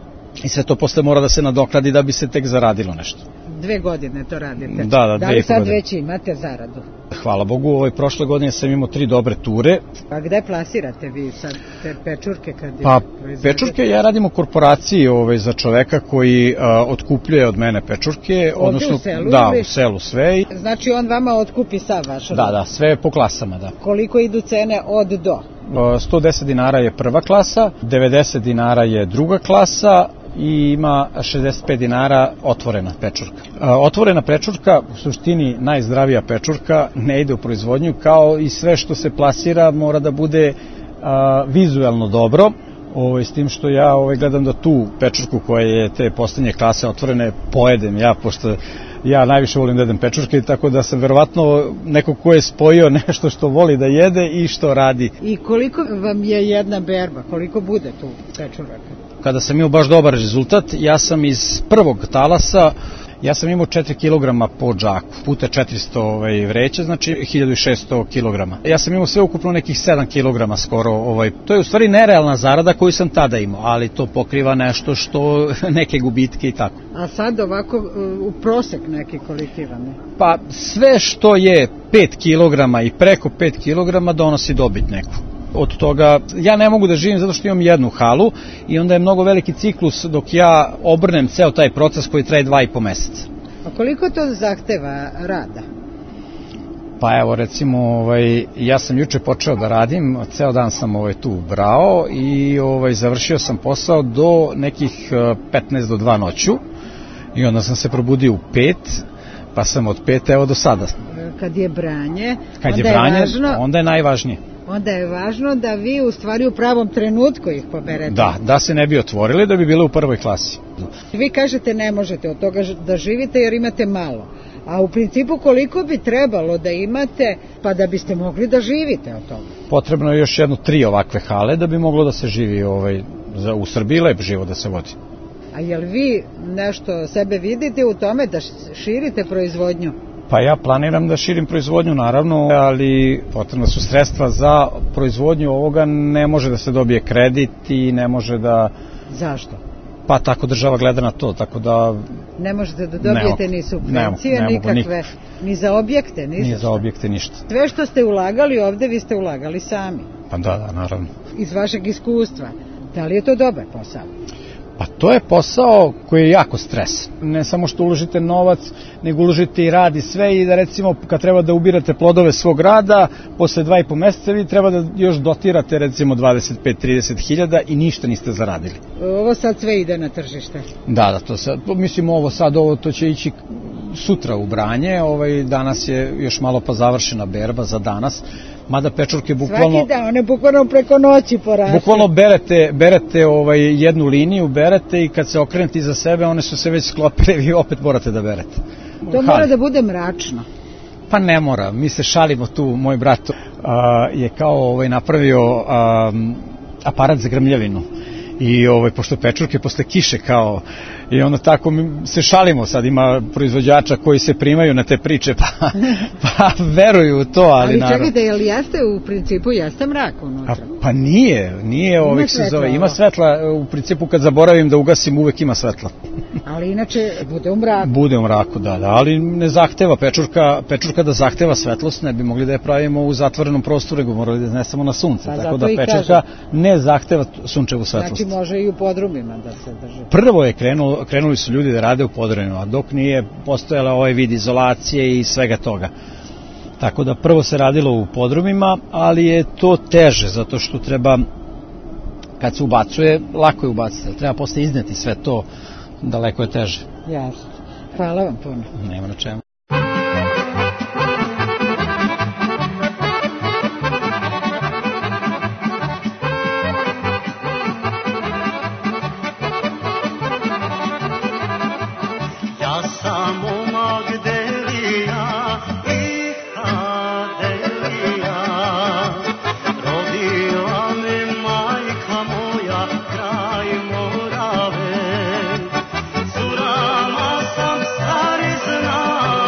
I sve to posle mora da se nadoknadi da bi se tek zaradilo nešto. Dve godine to radite. Da, da, da li sad godine. Već imate zaradu? Hvala Bogu, ovaj, prošle godine sam imao tri dobre ture. A gde plasirate vi sad te pečurke? Kad pa pečurke ja radim u korporaciji ovaj, za čoveka koji a, otkupljuje od mene pečurke. Ovdje odnosno, u selu? Da, ili? U selu sve. Znači on vama otkupi sav vaš? Da, da, sve po klasama, da. Koliko idu cene od do? sto deset dinara je prva klasa, devedeset dinara je druga klasa, i ima šezdeset pet dinara otvorena pečurka. Otvorena pečurka, u suštini najzdravija pečurka, ne ide u proizvodnju, kao i sve što se plasira mora da bude a, vizuelno dobro, ovo, s tim što ja ovo, gledam da tu pečurku koja je te poslednje klase otvorene pojedem ja, pošto ja najviše volim da jedem pečurke, tako da sam verovatno neko ko je spojio nešto što voli da jede i što radi. I koliko vam je jedna berba, koliko bude tu pečuraka? Kada sam imao baš dobar rezultat, ja sam iz prvog talasa, ja sam imao četiri kilograma po džaku, puta četiristo ovaj, vreća, znači hiljadu šessto kilograma. Ja sam imao sve ukupno nekih sedam kilograma skoro, ovaj, to je u stvari nerealna zarada koju sam tada imao, ali to pokriva nešto što, neke gubitke i tako. A sad ovako u prosek neki koliki vam je? Pa sve što je pet kilograma i preko pet kilograma donosi dobit neku. Od toga ja ne mogu da živim zato što imam jednu halu i onda je mnogo veliki ciklus dok ja obrnem ceo taj proces koji traje dva i po meseca. A koliko to zahteva rada? Pa evo recimo ovaj, ja sam juče počeo da radim, ceo dan sam ovaj, tu brao i ovaj, završio sam posao do nekih petnaest do dva noću i onda sam se probudio u pet, pa sam od pet evo do sada. Kad je branje, Kad onda je branje, je važno... onda je najvažnije. Onda je važno da vi u stvari u pravom trenutku ih poberete. Da, da se ne bi otvorili, da bi bile u prvoj klasi. Vi kažete ne možete od toga da živite jer imate malo. A u principu koliko bi trebalo da imate pa da biste mogli da živite od toga? Potrebno je još jedno tri ovakve hale da bi moglo da se živi ovaj, za, u Srbiji lep život da se vodi. A jel vi nešto sebe vidite u tome da širite proizvodnju? Pa ja planiram da širim proizvodnju, naravno, ali potrebna su sredstva za proizvodnju ovoga, ne može da se dobije kredit i ne može da... Zašto? Pa tako država gleda na to, tako da... Ne možete da dobijete ni subvencije, ne, ne nikakve, ni za objekte, ništa. Ni za objekte, ništa. Sve što ste ulagali ovde, vi ste ulagali sami. Pa da, da, naravno. Iz vašeg iskustva. Da li je to dobar posao? Pa to je posao koji je jako stres. Ne samo što uložite novac, nego uložite i rad i sve i da recimo kad treba da ubirate plodove svog rada, posle dva i po meseca vi treba da još dotirate recimo dvadeset pet do trideset hiljada i ništa niste zaradili. Ovo sad sve ide na tržište. Da, da, to sad, mislim ovo sad, ovo to će ići sutra u branje, ovaj, danas je još malo pa završena berba za danas. Mada pečurke bukvalno... Svaki dan, one bukvalno preko noći poraste. Bukvalno berete, berete ovaj, jednu liniju, berete i kad se okrenete iza sebe, one su se već sklopile i vi opet morate da berete. To mora Hali. Da bude mračno. Pa ne mora, mi se šalimo tu, moj brat a, je kao ovaj, napravio a, aparat za grmljavinu. I ovaj, pošto pečurke posle kiše kao i onda tako se šalimo, sad ima proizvođača koji se primaju na te priče pa, pa veruju u to, ali, ali naravno. čekajte, jel jeste u principu jeste mrak unutra? A, pa nije, nije ovih se zove, ima svetla, u principu kad zaboravim da ugasim uvek ima svetla. Ali inače bude u mraku. Bude u mraku, da, da, ali ne zahteva pečurka, pečurka da zahteva svetlost, ne bi mogli da je pravimo u zatvorenom prostoru, nego morali da iznesemo na sunce, pa, tako da pečurka ne zahteva sunčevu svetlost. Znači može i u podrumima da se drži. Prvo je krenulo, krenuli su ljudi da rade u podrumima, a dok nije postojala ovaj vid izolacije i svega toga. Tako da prvo se radilo u podrumima, ali je to teže, zato što treba, kad se ubacuje, lako je ubaciti, treba posle izneti sve to, daleko je teže. Jasno. Hvala vam puno. Nema na čemu. Surama sam stari zna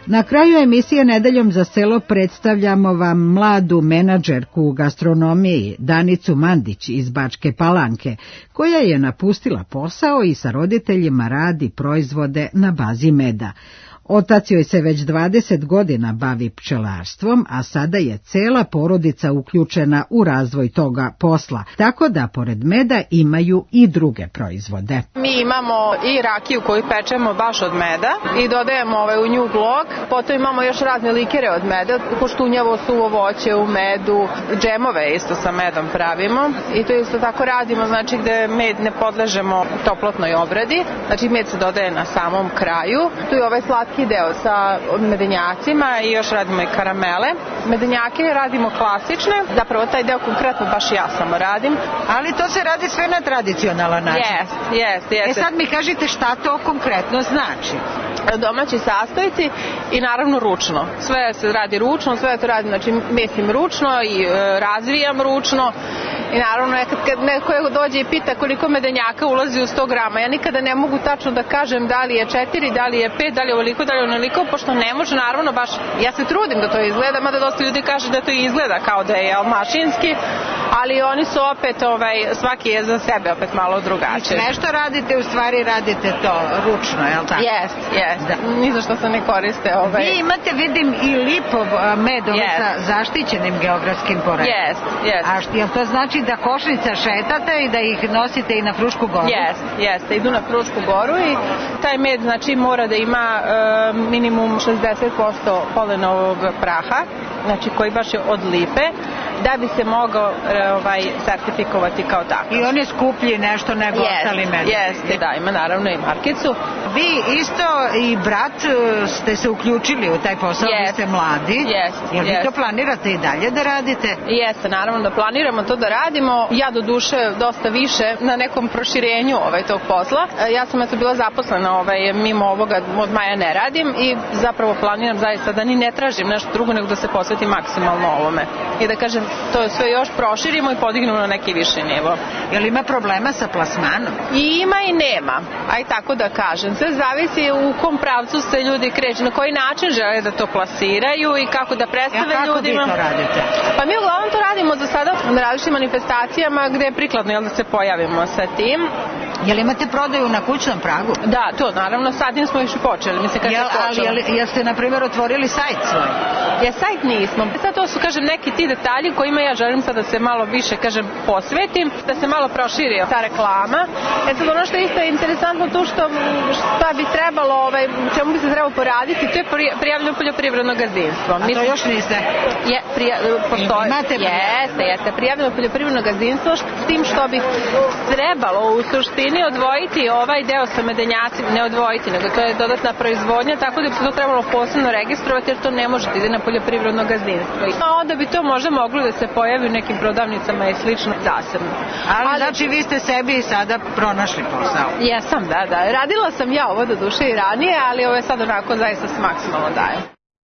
Na kraju emisije Nedeljom za selo predstavljamo vam mladu menadžerku u gastronomiji Danicu Mandić iz Bačke Palanke, koja je napustila posao i sa roditeljima radi proizvode na bazi meda. Otac joj se već dvadeset godina bavi pčelarstvom, a sada je cela porodica uključena u razvoj toga posla, tako da pored meda imaju i druge proizvode. Mi imamo i rakiju koju pečemo baš od meda i dodajemo ovaj u nju glog, potom imamo još razne likere od meda, koštunjavo suvo voće u medu, džemove isto sa medom pravimo i to isto tako radimo, znači gde med ne podležemo toplotnoj obradi, znači med se dodaje na samom kraju, tu je ovaj slatki deo sa medenjacima i još radimo i karamele. Medenjake radimo klasične, zapravo taj deo konkretno baš ja samo radim. Ali to se radi sve na tradicionalan način. Jest, jest, jest. E sad mi kažite šta to konkretno znači? Domaći sastojci i naravno ručno. Sve se radi ručno, sve to radim, znači mesim ručno i e, razvijam ručno. I naravno, kad neko dođe i pita koliko medenjaka ulazi u sto grama, ja nikada ne mogu tačno da kažem da li je četiri, da li je pet, da li je ovoliko, da li je onoliko, pošto ne može, naravno, baš, ja se trudim da to izgleda, mada dosta ljudi kaže da to izgleda kao da je mašinski, ali oni su opet, ovaj, svaki je za sebe opet malo drugačije. I sve što radite, u stvari radite to ručno, je li tako? Jest, jest. Ni za što se ne koriste. Ovaj... Vi imate, vidim, i lipov med yes. sa zaštićenim geografskim poreklom. Jest, jest. A što, jel to znači da košnica šetate i da ih nosite i na Frušku goru? Jeste, jeste, idu na Frušku goru i taj med znači mora da ima e, minimum šezdeset posto polenovog praha, znači koji baš je od lipe, da bi se mogao ovaj, sertifikovati kao tako. I on je skuplji nešto nego jest, ostali med. Jeste, da, ima naravno i markicu. Vi isto i brat ste se uključili u taj posao, yes. vi ste mladi. Jeste, Jel vi yes. to planirate i dalje da radite? Jeste, naravno da planiramo to da radimo. Ja do duše dosta više na nekom proširenju ovaj, tog posla. Ja sam eto bila zaposlena ovaj, mimo ovoga, od maja ne radim i zapravo planiram zaista da ni ne tražim nešto drugo nego da se posvetim maksimalno ovome. I da kažem, to sve još proširimo i podignemo na neki viši nivo. Jel ima problema sa plasmanom? I ima i nema, aj tako da kažem. Sve zavisi u kom pravcu se ljudi kreću, na koji način žele da to plasiraju i kako da predstave ja, kako ljudima. Kako vi to radite? Pa mi uglavnom to radimo za sada na različitim manifestacijama gde je prikladno jel, da se pojavimo sa tim. Jel imate prodaju na kućnom pragu? Da, to naravno, sad im smo još i počeli. Mislim, kad jel, ali jel, jel ste, na primjer, otvorili sajt svoj? Ja, sajt nismo. Sad to su, kažem, neki ti detalji kojima ja želim sad da se malo više, kažem, posvetim, da se malo proširi ta reklama. E sad ono što je isto interesantno tu što šta bi trebalo, ovaj, čemu bi se trebalo poraditi, to je prijavljeno poljoprivredno gazdinstvo. A to još niste? Je, prija, postoje, imate jeste, jeste, prijavljeno poljoprivredno gazdinstvo, s tim što bi trebalo u suštini odvojiti ovaj deo sa medenjacima, ne odvojiti, nego to je dodatna proizvodnja, tako da bi se to trebalo posebno registrovati, jer to ne može da ide na poljoprivredno gazdinstvo. A onda bi to možda moglo da se pojavi u nekim prodavnicama i slično zasebno. Ali, Ali znači vi ste sebi sada pronašli posao? Jesam, da, da. Radila sam ja ovo do duše i ranije, ali ovo je sad onako zaista se maksimalno daje.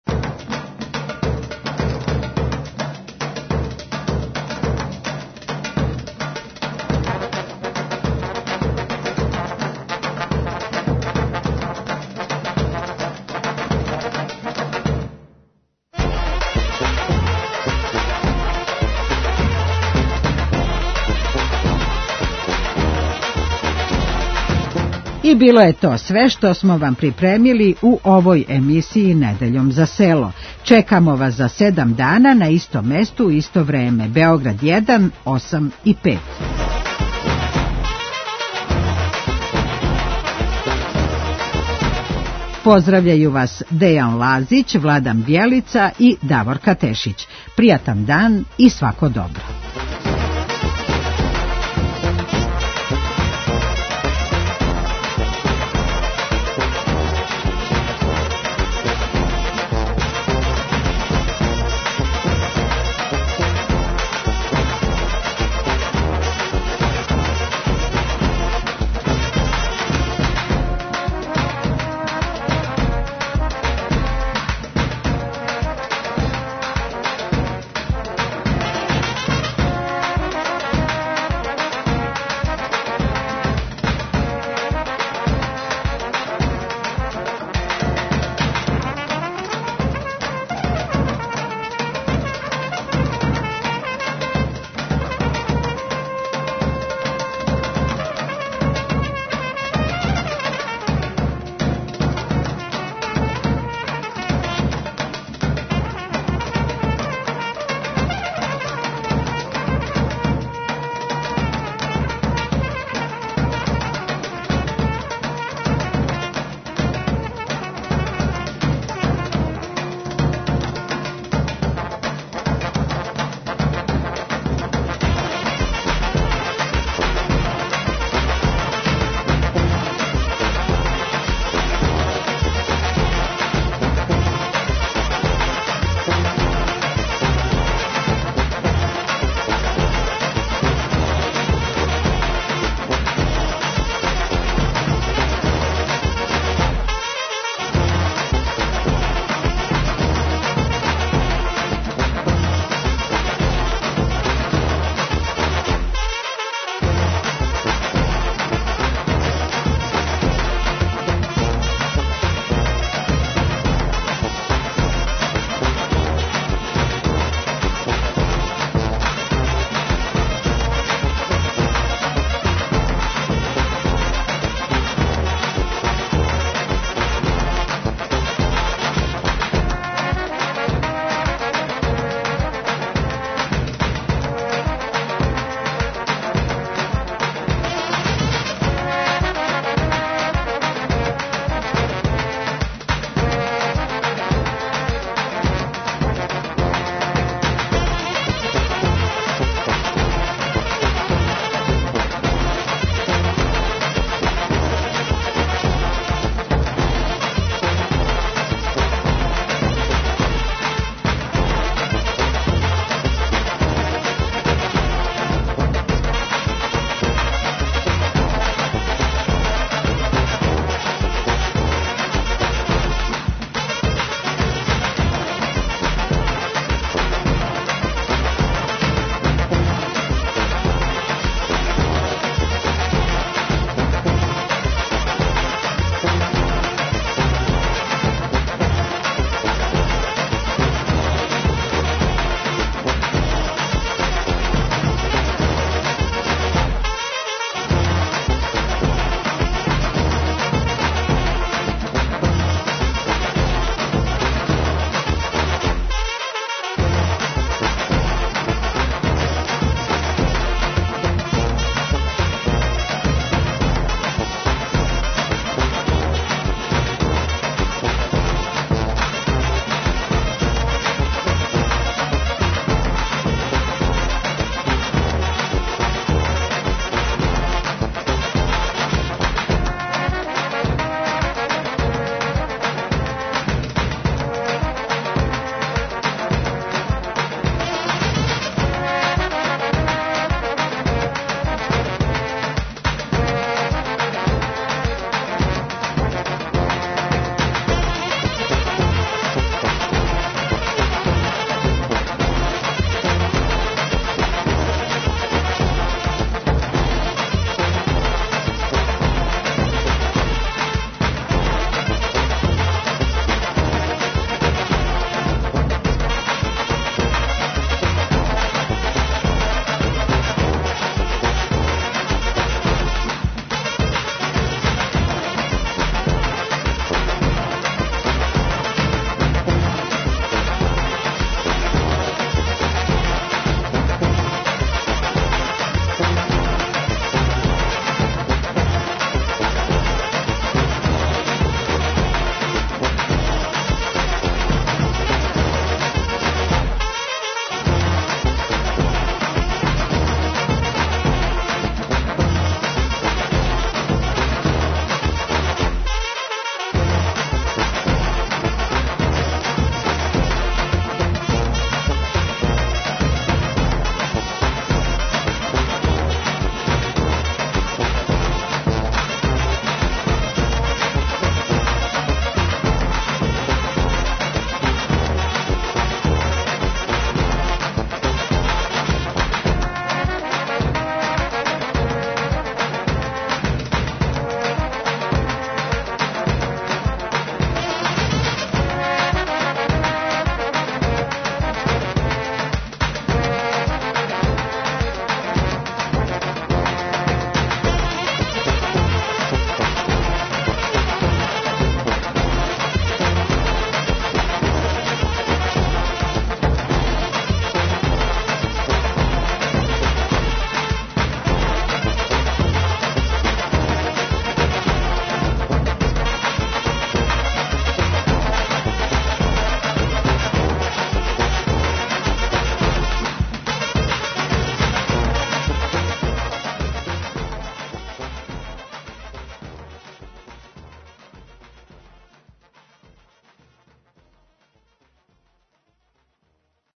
I bilo je to sve što smo vam pripremili u ovoj emisiji Nedeljom za selo. Čekamo vas za sedam dana na istom mestu u isto vreme. Beograd jedan, osam i pet. Pozdravljaju vas Dejan Lazić, Vladan Bjelica i Davorka Tešić. Prijatan dan i svako dobro.